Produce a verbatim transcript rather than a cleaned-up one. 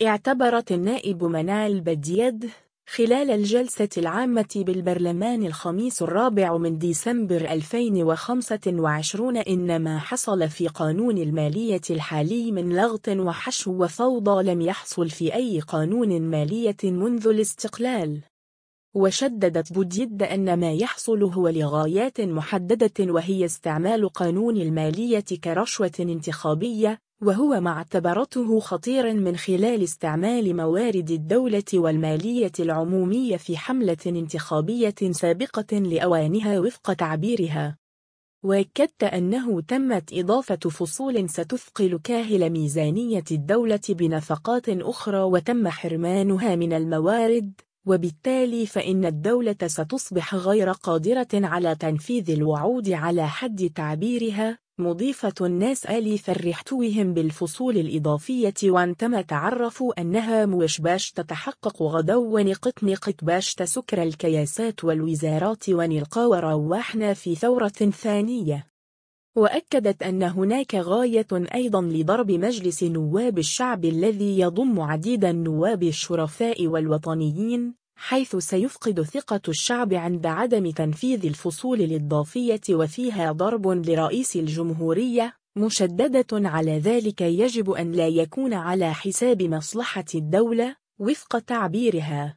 اعتبرت النائب منال بديد خلال الجلسة العامة بالبرلمان الخميس الرابع من ديسمبر ألفين وخمسة وعشرين إن ما حصل في قانون المالية الحالي من لغط وحشو وفوضى لم يحصل في أي قانون مالية منذ الاستقلال. وشددت بديد أن ما يحصل هو لغايات محددة، وهي استعمال قانون المالية كرشوة انتخابية، وهو ما اعتبرته خطيرا من خلال استعمال موارد الدولة والمالية العمومية في حملة انتخابية سابقة لأوانها وفق تعبيرها. وأكدت أنه تمت إضافة فصول ستثقل كاهل ميزانية الدولة بنفقات أخرى وتم حرمانها من الموارد، وبالتالي فإن الدولة ستصبح غير قادرة على تنفيذ الوعود على حد تعبيرها، مضيفة الناس آلي فرحتوهم بالفصول الإضافية وانتم تعرفوا أنها موش باش تتحقق غدو ونقط نقط باش تسكر الكياسات والوزارات ونلقى ورواحنا في ثورة ثانية. وأكدت أن هناك غاية أيضا لضرب مجلس نواب الشعب الذي يضم عديد النواب الشرفاء والوطنيين، حيث سيفقد ثقة الشعب عند عدم تنفيذ الفصول الإضافية وفيها ضرب لرئيس الجمهورية، مشددة على ذلك يجب أن لا يكون على حساب مصلحة الدولة وفق تعبيرها.